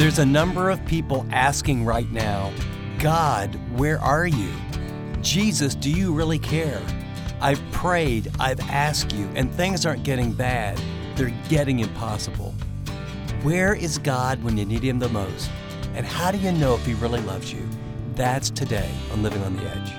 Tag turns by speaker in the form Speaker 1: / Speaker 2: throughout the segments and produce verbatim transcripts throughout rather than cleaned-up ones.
Speaker 1: There's a number of people asking right now, God, where are you? Jesus, do you really care? I've prayed, I've asked you, and things aren't getting bad. They're getting impossible. Where is God when you need Him the most? And how do you know if He really loves you? That's today on Living on the Edge.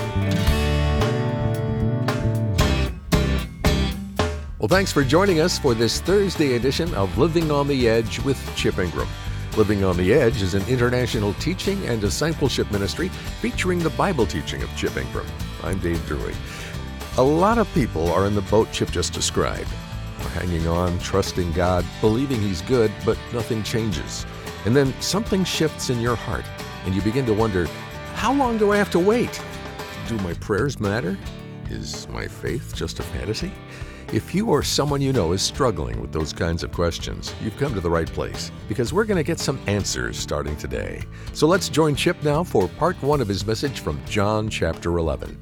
Speaker 2: Well, thanks for joining us for this Thursday edition of Living on the Edge with Chip Ingram. Living on the Edge is an international teaching and discipleship ministry featuring the Bible teaching of Chip Ingram. I'm Dave Drury. A lot of people are in the boat Chip just described. We're hanging on, trusting God, believing He's good, but nothing changes. And then something shifts in your heart, and you begin to wonder, how long do I have to wait? Do my prayers matter? Is my faith just a fantasy? If you or someone you know is struggling with those kinds of questions, you've come to the right place, because we're going to get some answers starting today. So let's join Chip now for part one of his message from John chapter eleven.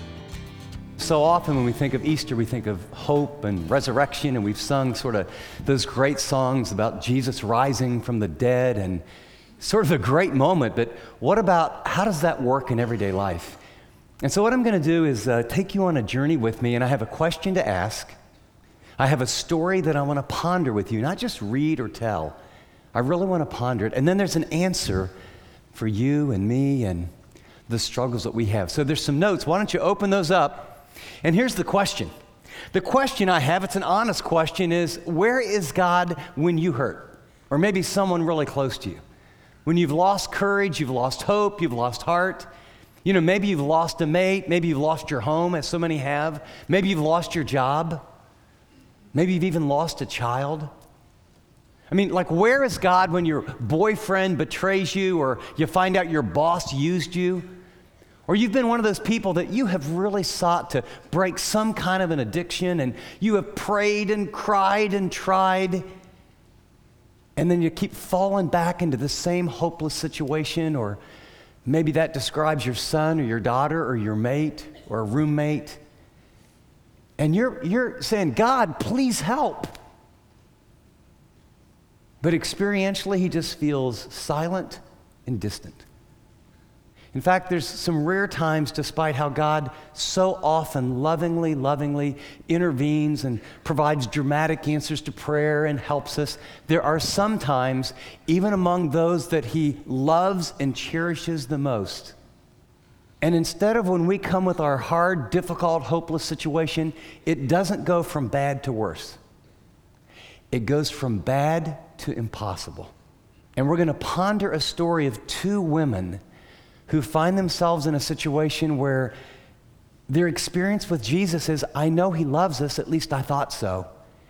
Speaker 1: So often when we think of Easter, we think of hope and resurrection, and we've sung sort of those great songs about Jesus rising from the dead, and sort of a great moment, but what about, how does that work in everyday life? And so what I'm going to do is uh, take you on a journey with me, and I have a question to ask. I have a story that I want to ponder with you, not just read or tell. I really want to ponder it. And then there's an answer for you and me and the struggles that we have. So there's some notes. Why don't you open those up? And here's the question. The question I have, it's an honest question, is where is God when you hurt? Or maybe someone really close to you. When you've lost courage, you've lost hope, you've lost heart. You know, maybe you've lost a mate, maybe you've lost your home, as so many have. Maybe you've lost your job. Maybe you've even lost a child. I mean, like, where is God when your boyfriend betrays you, or you find out your boss used you? Or you've been one of those people that you have really sought to break some kind of an addiction, and you have prayed and cried and tried, and then you keep falling back into the same hopeless situation. Or maybe that describes your son or your daughter or your mate or a roommate. And you're, you're saying, God, please help. But experientially, He just feels silent and distant. In fact, there's some rare times, despite how God so often lovingly, lovingly intervenes and provides dramatic answers to prayer and helps us, there are some times, even among those that He loves and cherishes the most. And instead of when we come with our hard, difficult, hopeless situation, it doesn't go from bad to worse. It goes from bad to impossible. And we're going to ponder a story of two women who find themselves in a situation where their experience with Jesus is, I know He loves us, at least I thought so.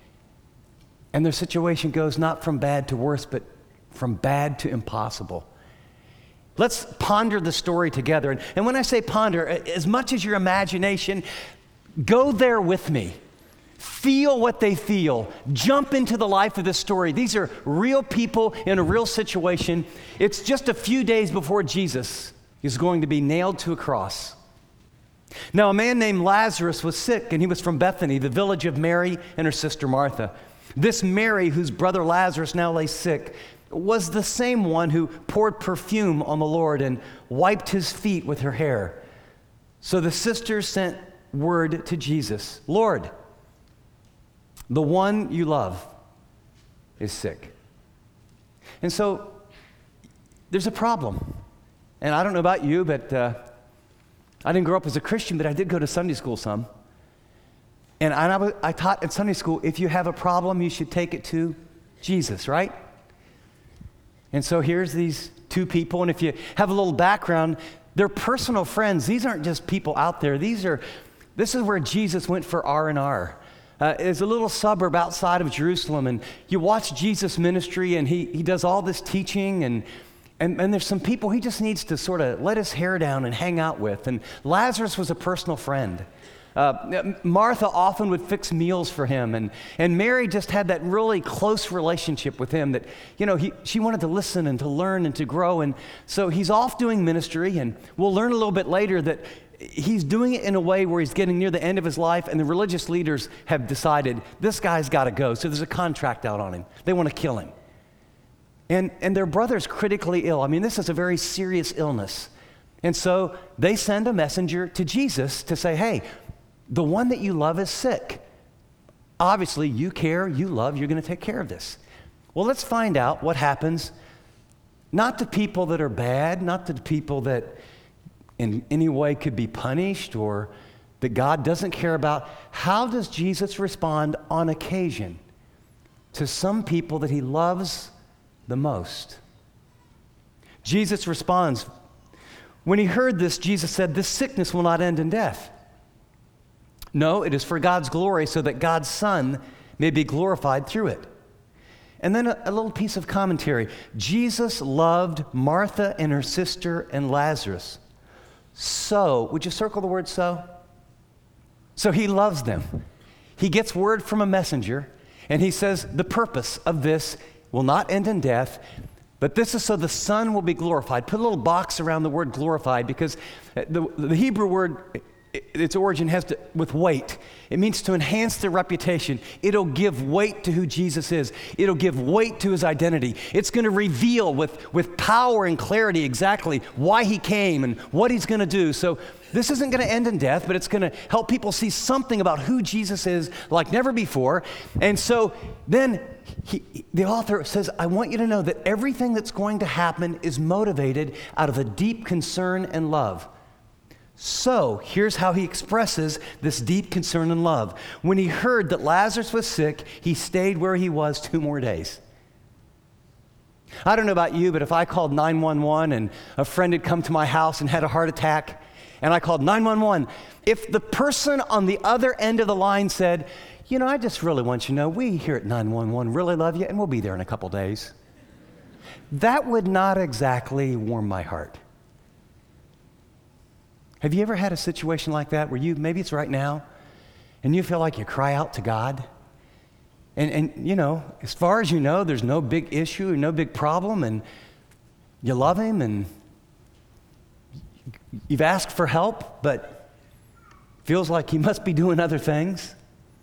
Speaker 1: And their situation goes not from bad to worse, but from bad to impossible. Let's ponder the story together. And, and when I say ponder, as much as your imagination, go there with me. Feel what they feel. Jump into the life of this story. These are real people in a real situation. It's just a few days before Jesus is going to be nailed to a cross. Now, a man named Lazarus was sick, and he was from Bethany, the village of Mary and her sister Martha. This Mary, whose brother Lazarus now lay sick, was the same one who poured perfume on the Lord and wiped His feet with her hair. So the sisters sent word to Jesus, Lord, the one you love is sick. And so there's a problem. And I don't know about you, but uh, I didn't grow up as a Christian, but I did go to Sunday school some. And I, I taught at Sunday school, if you have a problem, you should take it to Jesus, right? And so here's these two people, and if you have a little background, they're personal friends. These aren't just people out there. These are, this is where Jesus went for R and R. Uh, it's a little suburb outside of Jerusalem, and you watch Jesus' ministry, and he he does all this teaching, and And, and there's some people he just needs to sort of let his hair down and hang out with. And Lazarus was a personal friend. Uh, Martha often would fix meals for him. And, and Mary just had that really close relationship with him that, you know, he, she wanted to listen and to learn and to grow. And so he's off doing ministry. And we'll learn a little bit later that he's doing it in a way where he's getting near the end of his life. And the religious leaders have decided this guy's got to go. So there's a contract out on him. They want to kill him. And, and their brother's critically ill. I mean, this is a very serious illness. And so they send a messenger to Jesus to say, hey, the one that you love is sick. Obviously, you care, you love, you're going to take care of this. Well, let's find out what happens, not to people that are bad, not to people that in any way could be punished or that God doesn't care about. How does Jesus respond on occasion to some people that he loves the most? Jesus responds. When he heard this, Jesus said, this sickness will not end in death. No, it is for God's glory, so that God's Son may be glorified through it. And then a, a little piece of commentary. Jesus loved Martha and her sister and Lazarus. So, would you circle the word so? So he loves them. He gets word from a messenger, and he says, the purpose of this will not end in death, but this is so the Son will be glorified. Put a little box around the word glorified, because the, the Hebrew word, its origin has to, with weight. It means to enhance their reputation. It'll give weight to who Jesus is. It'll give weight to his identity. It's going to reveal with, with power and clarity exactly why he came and what he's going to do. So this isn't going to end in death, but it's going to help people see something about who Jesus is like never before. And so then he, the author says, I want you to know that everything that's going to happen is motivated out of a deep concern and love. So here's how he expresses this deep concern and love. When he heard that Lazarus was sick, he stayed where he was two more days. I don't know about you, but if I called nine one one and a friend had come to my house and had a heart attack, and I called nine one one, if the person on the other end of the line said, you know, I just really want you to know, we here at nine one one really love you, and we'll be there in a couple days, that would not exactly warm my heart. Have you ever had a situation like that where you, maybe it's right now, and you feel like you cry out to God? And, and you know, as far as you know, there's no big issue or no big problem, and you love him, and you've asked for help, but feels like he must be doing other things.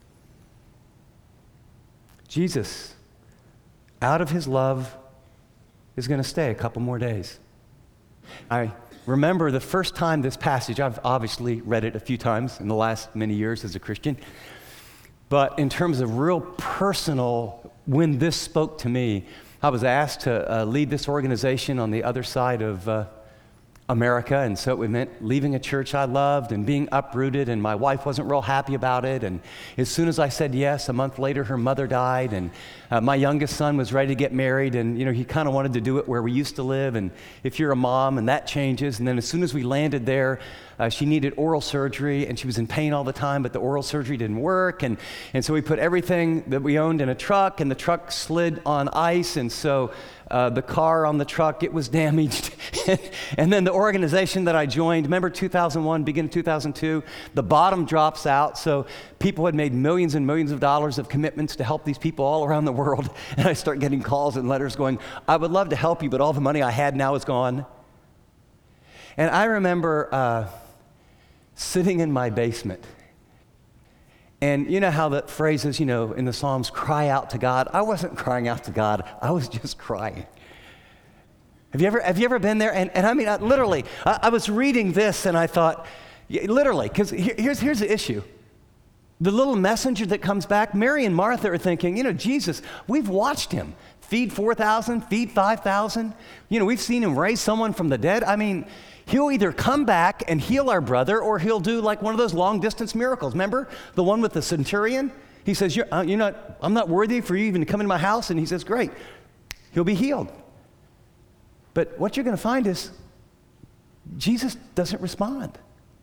Speaker 1: Jesus, out of his love, is going to stay a couple more days. I remember the first time this passage, I've obviously read it a few times in the last many years as a Christian, but in terms of real personal, when this spoke to me, I was asked to uh, lead this organization on the other side of uh, America, and so it meant leaving a church I loved and being uprooted, and my wife wasn't real happy about it, and as soon as I said yes, a month later her mother died, and uh, my youngest son was ready to get married, and you know, he kind of wanted to do it where we used to live, and if you're a mom and that changes, and then as soon as we landed there, uh, she needed oral surgery, and she was in pain all the time, but the oral surgery didn't work, and, and so we put everything that we owned in a truck, and the truck slid on ice, and so Uh, the car on the truck, it was damaged. And then the organization that I joined, remember two thousand one, beginning of two thousand two, the bottom drops out. So people had made millions and millions of dollars of commitments to help these people all around the world. And I start getting calls and letters going, I would love to help you, but all the money I had now is gone. And I remember uh, sitting in my basement. And you know how the phrase is, you know, in the Psalms, cry out to God. I wasn't crying out to God. I was just crying. Have you ever, have you ever been there? And, and I mean, I, literally, I, I was reading this and I thought, yeah, literally, because here, here's, here's the issue. The little messenger that comes back, Mary and Martha are thinking, you know, Jesus, we've watched him feed four thousand, feed five thousand. You know, we've seen him raise someone from the dead. I mean, he'll either come back and heal our brother, or he'll do like one of those long-distance miracles. Remember the one with the centurion? He says, you're, uh, you're not, I'm not worthy for you even to come into my house. And he says, great, he'll be healed. But what you're going to find is Jesus doesn't respond.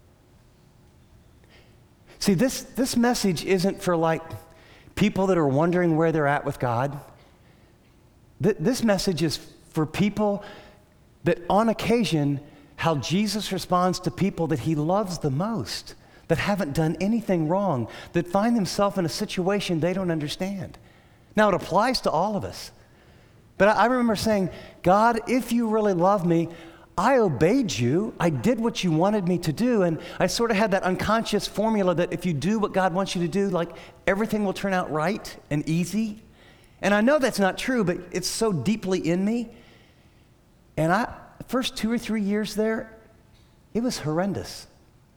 Speaker 1: See, this, this message isn't for like people that are wondering where they're at with God. Th- this message is for people that on occasion, how Jesus responds to people that he loves the most, that haven't done anything wrong, that find themselves in a situation they don't understand. Now, it applies to all of us. But I remember saying, God, if you really love me, I obeyed you. I did what you wanted me to do. And I sort of had that unconscious formula that if you do what God wants you to do, like everything will turn out right and easy. And I know that's not true, but it's so deeply in me. And I, the first two or three years there, it was horrendous.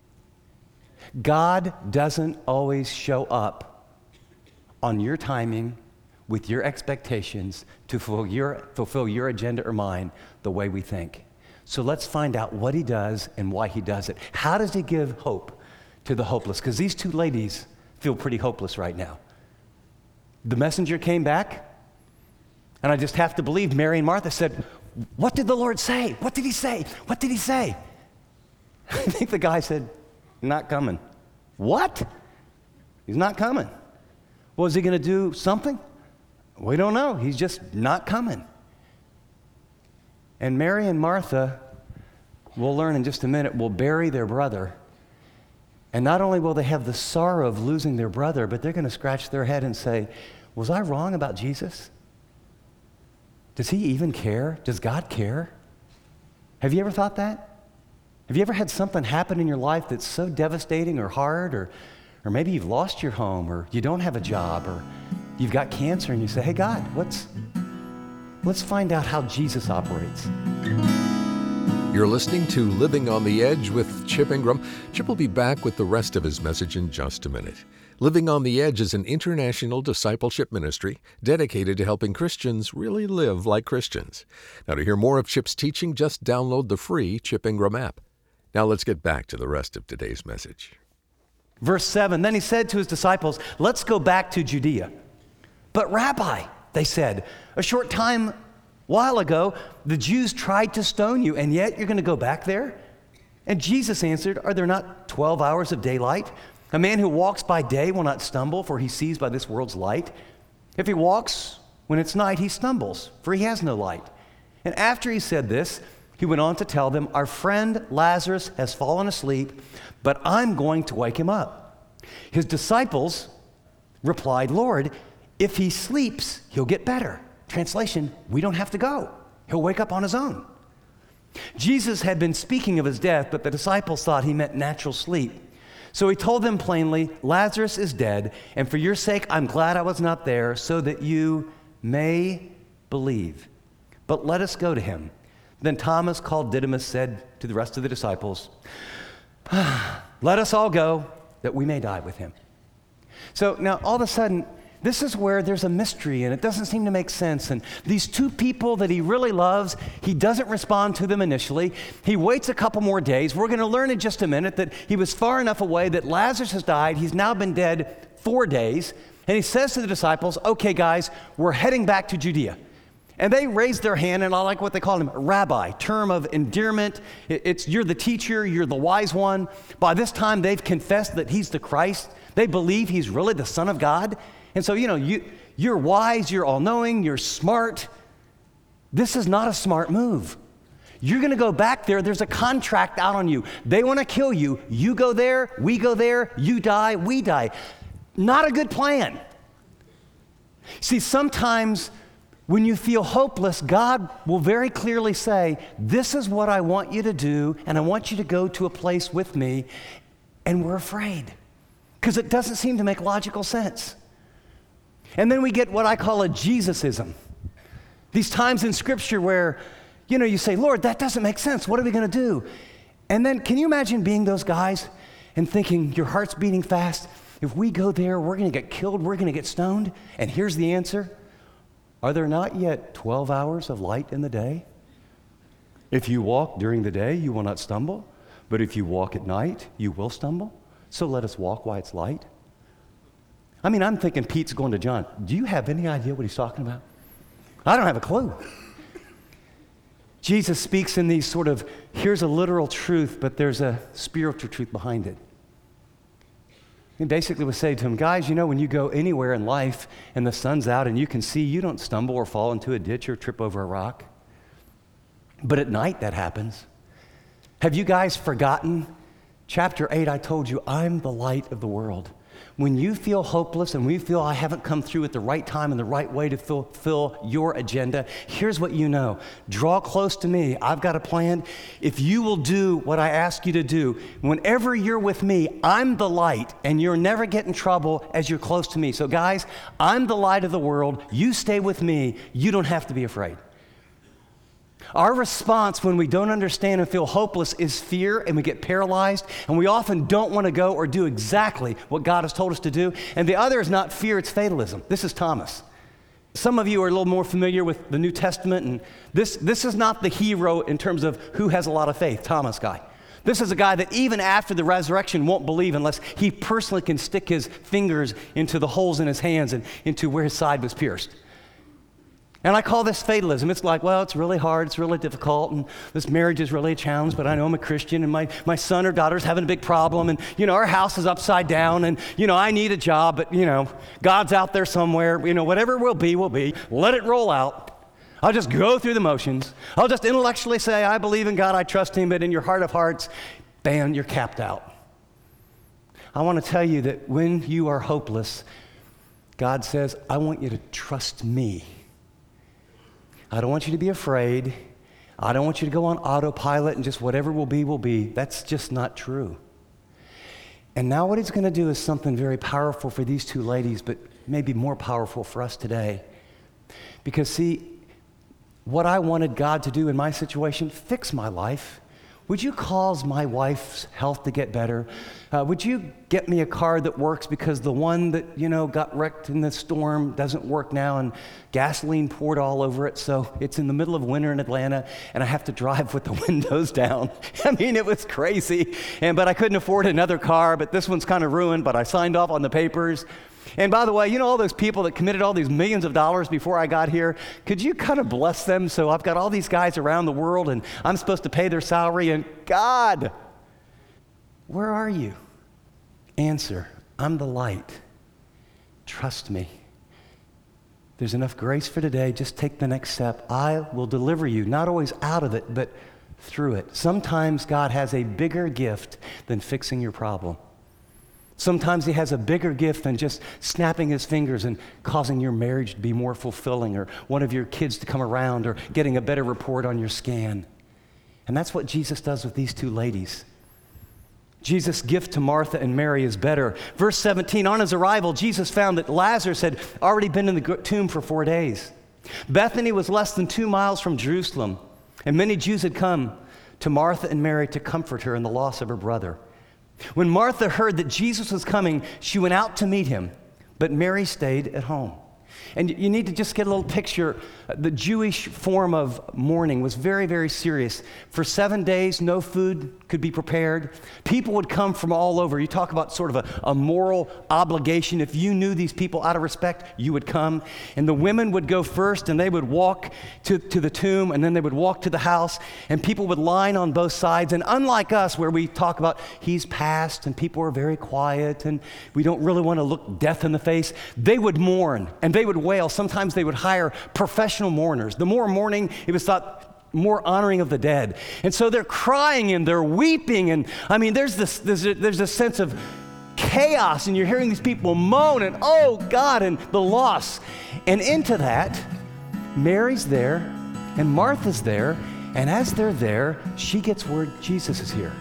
Speaker 1: God doesn't always show up on your timing with your expectations to fulfill your, fulfill your agenda or mine the way we think. So let's find out what he does and why he does it. How does he give hope to the hopeless? Because these two ladies feel pretty hopeless right now. The messenger came back, and I just have to believe Mary and Martha said, what did the Lord say? What did he say? What did he say? I think the guy said, not coming. What? He's not coming. Well, is he going to do something? We don't know. He's just not coming. And Mary and Martha, we'll learn in just a minute, will bury their brother. And not only will they have the sorrow of losing their brother, but they're going to scratch their head and say, was I wrong about Jesus? Does he even care? Does God care? Have you ever thought that? Have you ever had something happen in your life that's so devastating or hard, or, or maybe you've lost your home, or you don't have a job, or you've got cancer, and you say, hey, God, what's, let's find out how Jesus operates.
Speaker 2: You're listening to Living on the Edge with Chip Ingram. Chip will be back with the rest of his message in just a minute. Living on the Edge is an international discipleship ministry dedicated to helping Christians really live like Christians. Now, to hear more of Chip's teaching, just download the free Chip Ingram app. Now let's get back to the rest of today's message.
Speaker 1: Verse seven, then he said to his disciples, let's go back to Judea. But Rabbi, they said, a short time while ago, the Jews tried to stone you, and yet you're going to go back there? And Jesus answered, are there not twelve hours of daylight? A man who walks by day will not stumble, for he sees by this world's light. If he walks when it's night, he stumbles, for he has no light. And after he said this, he went on to tell them, our friend Lazarus has fallen asleep, but I'm going to wake him up. His disciples replied, Lord, if he sleeps, he'll get better. Translation, we don't have to go. He'll wake up on his own. Jesus had been speaking of his death, but the disciples thought he meant natural sleep. So he told them plainly, Lazarus is dead, and for your sake I'm glad I was not there, so that you may believe. But let us go to him. Then Thomas, called Didymus, said to the rest of the disciples, let us all go, that we may die with him. So now all of a sudden, this is where there's a mystery, and it doesn't seem to make sense. And these two people that he really loves, he doesn't respond to them initially. He waits a couple more days. We're going to learn in just a minute that he was far enough away that Lazarus has died. He's now been dead four days. And he says to the disciples, okay, guys, we're heading back to Judea. And they raise their hand, and I like what they call him, rabbi, term of endearment. It's you're the teacher, you're the wise one. By this time, they've confessed that he's the Christ. They believe he's really the Son of God. And so, you know, you, you're wise, you're all-knowing, you're smart. This is not a smart move. You're going to go back there. There's a contract out on you. They want to kill you. You go there, we go there, you die, we die. Not a good plan. See, sometimes when you feel hopeless, God will very clearly say, this is what I want you to do, and I want you to go to a place with me, and we're afraid because it doesn't seem to make logical sense. And then we get what I call a Jesusism. These times in Scripture where, you know, you say, Lord, that doesn't make sense. What are we going to do? And then can you imagine being those guys and thinking your heart's beating fast? If we go there, we're going to get killed. We're going to get stoned. And here's the answer. Are there not yet twelve hours of light in the day? If you walk during the day, you will not stumble. But if you walk at night, you will stumble. So let us walk while it's light. I mean, I'm thinking Pete's going to John. Do you have any idea what he's talking about? I don't have a clue. Jesus speaks in these sort of, here's a literal truth, but there's a spiritual truth behind it. He basically was saying to him, guys, you know, when you go anywhere in life and the sun's out and you can see, you don't stumble or fall into a ditch or trip over a rock. But at night that happens. Have you guys forgotten? Chapter eight, I told you, I'm the light of the world. When you feel hopeless and we feel I haven't come through at the right time and the right way to fulfill your agenda, here's what you know. Draw close to me. I've got a plan. If you will do what I ask you to do, whenever you're with me, I'm the light, and you'll never get in trouble as you're close to me. So guys, I'm the light of the world. You stay with me. You don't have to be afraid. Our response when we don't understand and feel hopeless is fear, and we get paralyzed, and we often don't want to go or do exactly what God has told us to do. And the other is not fear, it's fatalism. This is Thomas. Some of you are a little more familiar with the New Testament, and this, this is not the hero in terms of who has a lot of faith, Thomas guy. This is a guy that even after the resurrection won't believe unless he personally can stick his fingers into the holes in his hands and into where his side was pierced. And I call this fatalism. It's like, well, it's really hard, it's really difficult, and this marriage is really a challenge, but I know I'm a Christian, and my, my son or daughter's having a big problem, and, you know, our house is upside down, and, you know, I need a job, but, you know, God's out there somewhere. You know, whatever it will be, will be. Let it roll out. I'll just go through the motions. I'll just intellectually say, I believe in God, I trust Him, but in your heart of hearts, bam, you're capped out. I want to tell you that when you are hopeless, God says, I want you to trust me. I don't want you to be afraid. I don't want you to go on autopilot and just whatever will be, will be. That's just not true. And now what He's going to do is something very powerful for these two ladies, but maybe more powerful for us today. Because see, what I wanted God to do in my situation, fix my life. Would you cause my wife's health to get better? Uh, would you get me a car that works because the one that, you know, got wrecked in the storm doesn't work now and gasoline poured all over it, so it's in the middle of winter in Atlanta and I have to drive with the windows down. I mean, it was crazy. And but I couldn't afford another car, but this one's kind of ruined, but I signed off on the papers. And by the way, you know all those people that committed all these millions of dollars before I got here? Could you kind of bless them? So I've got all these guys around the world and I'm supposed to pay their salary, and God, where are you? Answer, I'm the light. Trust me. There's enough grace for today. Just take the next step. I will deliver you, not always out of it, but through it. Sometimes God has a bigger gift than fixing your problem. Sometimes He has a bigger gift than just snapping His fingers and causing your marriage to be more fulfilling, or one of your kids to come around, or getting a better report on your scan. And that's what Jesus does with these two ladies. Jesus' gift to Martha and Mary is better. Verse seventeen, on His arrival, Jesus found that Lazarus had already been in the tomb for four days. Bethany was less than two miles from Jerusalem, and many Jews had come to Martha and Mary to comfort her in the loss of her brother. When Martha heard that Jesus was coming, she went out to meet Him, but Mary stayed at home. And you need to just get a little picture. The Jewish form of mourning was very, very serious. For seven days, no food could be prepared. People would come from all over. You talk about sort of a, a moral obligation. If you knew these people out of respect, you would come. And the women would go first, and they would walk to, to the tomb, and then they would walk to the house, and people would line on both sides. And unlike us, where we talk about He's passed, and people are very quiet, and we don't really want to look death in the face, they would mourn, and they would wail. Sometimes they would hire professional mourners. The more mourning, it was thought more honoring of the dead. And so they're crying and they're weeping, and I mean, there's this there's a, there's a sense of chaos, and you're hearing these people moan and oh God, and the loss. And into that, Mary's there and Martha's there, and as they're there, she gets word Jesus is here.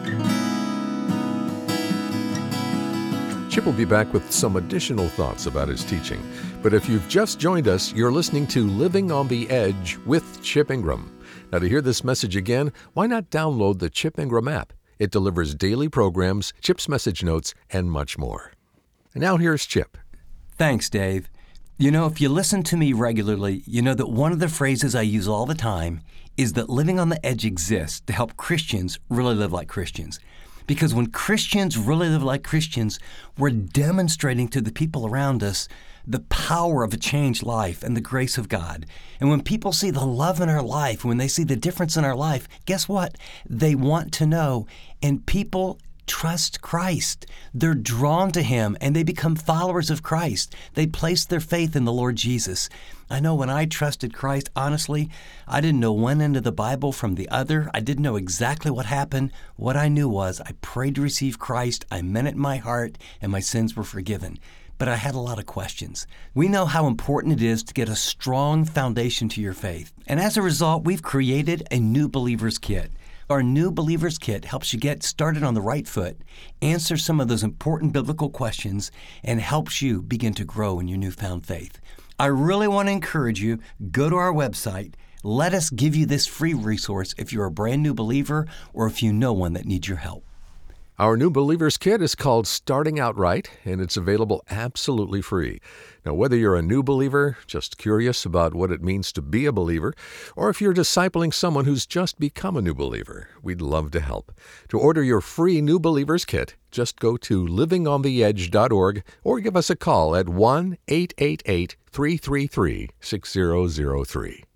Speaker 2: Chip will be back with some additional thoughts about his teaching. But if you've just joined us, you're listening to Living on the Edge with Chip Ingram. Now, to hear this message again, why not download the Chip Ingram app? It delivers daily programs, Chip's message notes, and much more. And now here's Chip.
Speaker 3: Thanks, Dave. You know, if you listen to me regularly, you know that one of the phrases I use all the time is that living on the edge exists to help Christians really live like Christians. Because when Christians really live like Christians, we're demonstrating to the people around us the power of a changed life and the grace of God. And when people see the love in our life, when they see the difference in our life, guess what? They want to know. And people trust Christ. They're drawn to Him and they become followers of Christ. They place their faith in the Lord Jesus. I know when I trusted Christ, honestly, I didn't know one end of the Bible from the other. I didn't know exactly what happened. What I knew was I prayed to receive Christ, I meant it in my heart, and my sins were forgiven. But I had a lot of questions. We know how important it is to get a strong foundation to your faith. And as a result, we've created a New Believers Kit. Our New Believers Kit helps you get started on the right foot, answer some of those important biblical questions, and helps you begin to grow in your newfound faith. I really want to encourage you, go to our website. Let us give you this free resource if you're a brand new believer or if you know one that needs your help.
Speaker 2: Our New Believers Kit is called Starting Out Right, and it's available absolutely free. Now, whether you're a new believer, just curious about what it means to be a believer, or if you're discipling someone who's just become a new believer, we'd love to help. To order your free New Believers Kit, just go to living on the edge dot org or give us a call at one eight eight eight, three three three, six zero zero three.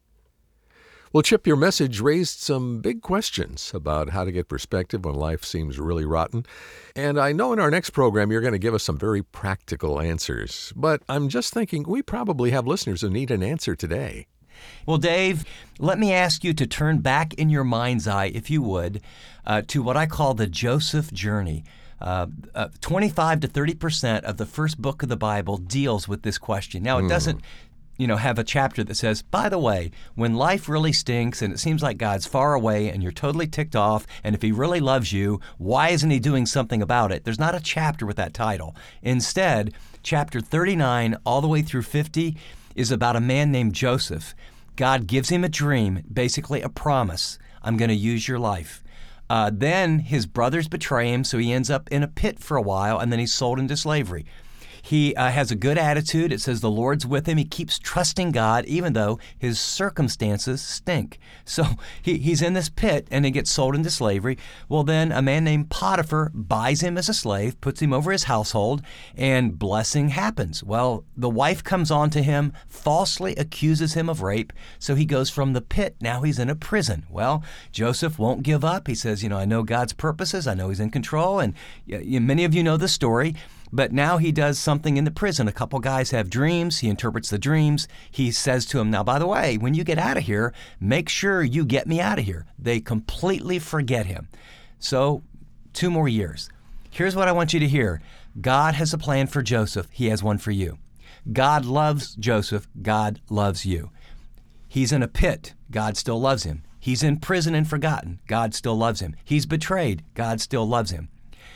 Speaker 2: Well, Chip, your message raised some big questions about how to get perspective when life seems really rotten. And I know in our next program you're going to give us some very practical answers. But I'm just thinking we probably have listeners who need an answer today.
Speaker 3: Well, Dave, let me ask you to turn back in your mind's eye, if you would, uh, to what I call the Joseph journey. Uh, uh, twenty-five to thirty percent of the first book of the Bible deals with this question. Now, it
Speaker 2: Mm.
Speaker 3: doesn't you know, have a chapter that says, by the way, when life really stinks and it seems like God's far away and you're totally ticked off, and if He really loves you, why isn't He doing something about it? There's not a chapter with that title. Instead, chapter thirty-nine all the way through fifty is about a man named Joseph. God gives him a dream, basically a promise. I'm going to use your life. Uh, then his brothers betray him, so he ends up in a pit for a while, and then he's sold into slavery. He uh, has a good attitude. It says the Lord's with him. He keeps trusting God, even though his circumstances stink. So he, he's in this pit, and he gets sold into slavery. Well, then a man named Potiphar buys him as a slave, puts him over his household, and blessing happens. Well, the wife comes on to him, falsely accuses him of rape, so he goes from the pit. Now he's in a prison. Well, Joseph won't give up. He says, you know, I know God's purposes. I know He's in control, and y- many of you know the story. But now he does something in the prison. A couple guys have dreams. He interprets the dreams. He says to him, now, by the way, when you get out of here, make sure you get me out of here. They completely forget him. So two more years. Here's what I want you to hear. God has a plan for Joseph. He has one for you. God loves Joseph. God loves you. He's in a pit. God still loves him. He's in prison and forgotten. God still loves him. He's betrayed. God still loves him.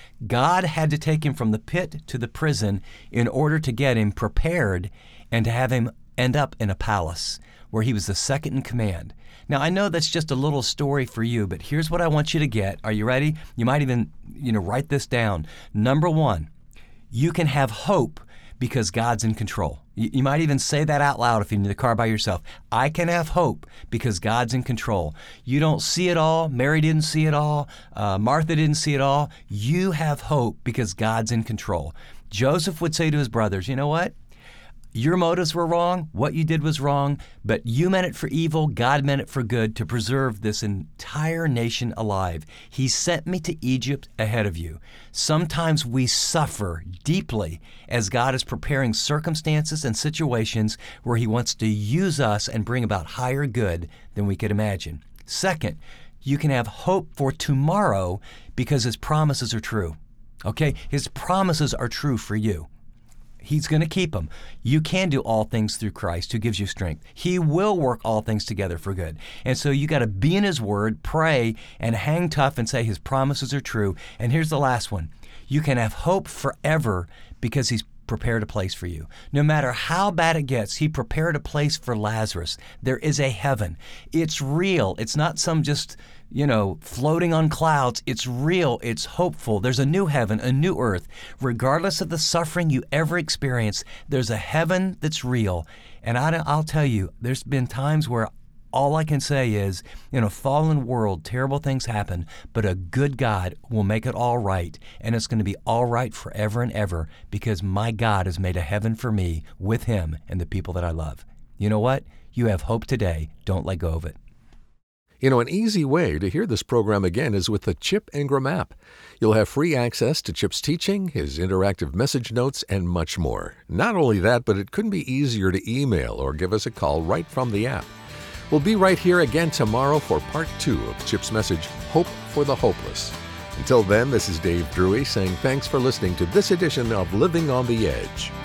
Speaker 3: God had to take him from the pit to the prison in order to get him prepared and to have him end up in a palace where he was the second in command. Now, I know that's just a little story for you, but here's what I want you to get. Are you ready? You might even, you know, write this down. Number one, you can have hope because God's in control. You, you might even say that out loud if you're in the car by yourself. I can have hope because God's in control. You don't see it all. Mary didn't see it all. Uh, Martha didn't see it all. You have hope because God's in control. Joseph would say to his brothers, you know what? Your motives were wrong. What you did was wrong, but you meant it for evil. God meant it for good to preserve this entire nation alive. He sent me to Egypt ahead of you. Sometimes we suffer deeply as God is preparing circumstances and situations where He wants to use us and bring about higher good than we could imagine. Second, you can have hope for tomorrow because His promises are true. Okay? His promises are true for you. He's going to keep them. You can do all things through Christ who gives you strength. He will work all things together for good. And so you got to be in His Word, pray, and hang tough and say His promises are true. And here's the last one. You can have hope forever because He's prepared a place for you. No matter how bad it gets, He prepared a place for Lazarus. There is a heaven. It's real. It's not some just, you know, floating on clouds. It's real. It's hopeful. There's a new heaven, a new earth. Regardless of the suffering you ever experience, there's a heaven that's real. And I, I'll tell you, there's been times where all I can say is, in a fallen world, terrible things happen, but a good God will make it all right, and it's going to be all right forever and ever because my God has made a heaven for me with Him and the people that I love. You know what? You have hope today. Don't let go of it.
Speaker 2: You know, an easy way to hear this program again is with the Chip Ingram app. You'll have free access to Chip's teaching, his interactive message notes, and much more. Not only that, but it couldn't be easier to email or give us a call right from the app. We'll be right here again tomorrow for part two of Chip's message, Hope for the Hopeless. Until then, this is Dave Drury saying thanks for listening to this edition of Living on the Edge.